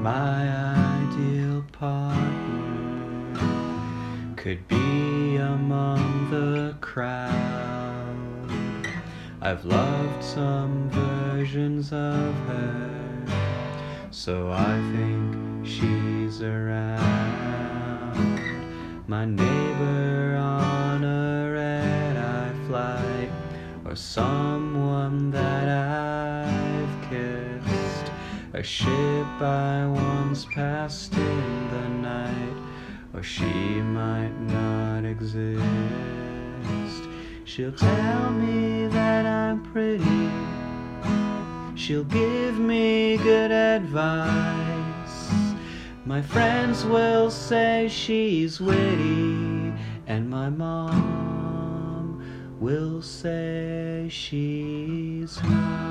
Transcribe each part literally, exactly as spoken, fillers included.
My ideal partner could be among the crowd. I've loved some versions of her, so I think she's around. My neighbor on a red-eye flight, or someone that I've kissed, a ship I once passed in the night, or she might not exist. She'll tell me that I'm pretty, she'll give me good advice. My friends will say she's witty, and my mom will say she's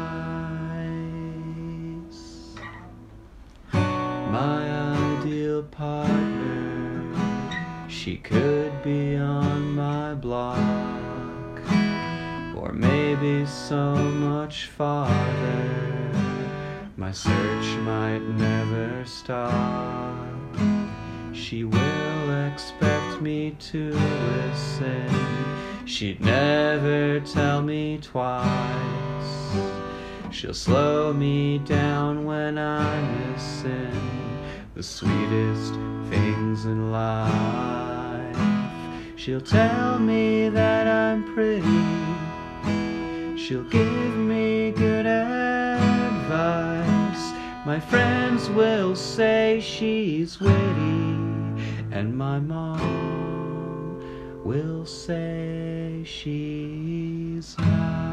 nice. My ideal partner, she could be on my block, or maybe so much farther. My search might never stop. She will expect me to listen, she'd never tell me twice. She'll slow me down when I'm missing the sweetest things in life. She'll tell me that I'm pretty, she'll give me good advice. My friends will say she's witty, and my mom will say she's nice.